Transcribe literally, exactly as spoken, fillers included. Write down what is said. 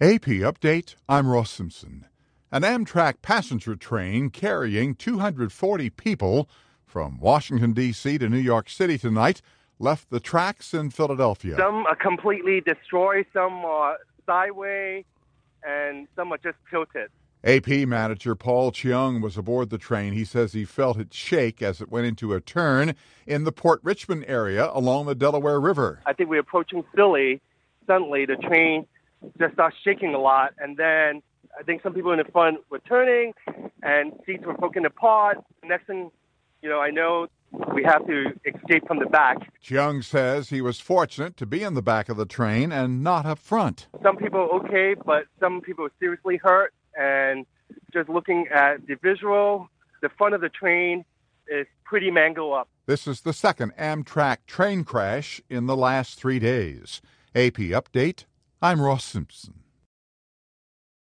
A P Update, I'm Ross Simpson. An Amtrak passenger train carrying two hundred forty people from Washington, D C to New York City tonight left the tracks in Philadelphia. Some are completely destroyed, some are sideways, and some are just tilted. A P manager Paul Cheung was aboard the train. He says he felt it shake as it went into a turn in the Port Richmond area along the Delaware River. I think we're approaching Philly. Suddenly, the train just starts shaking a lot, and then I think some people in the front were turning, and seats were broken apart. The next thing, you know, I know we have to escape from the back. Cheung says he was fortunate to be in the back of the train and not up front. Some people are okay, but some people are seriously hurt, and just looking at the visual, the front of the train is pretty mangled up. This is the second Amtrak train crash in the last three days. A P Update, I'm Ross Simpson.